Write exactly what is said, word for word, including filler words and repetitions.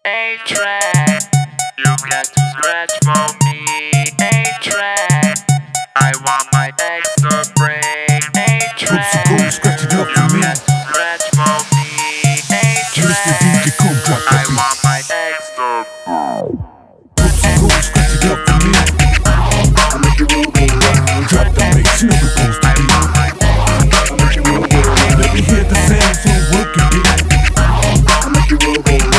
A-Track, you got to scratch for me. A-Track, I want my extra break. A-Track, Go scratch it up you for me. got to scratch for me. Mister D J, come drop A-Track, I that beat. want my extra. Go scratch it up for me. I make it real good. Drop the bass, you know we're supposed to I be. want my I make it real good. Let me hear the sound so work it, beat. I make it real good.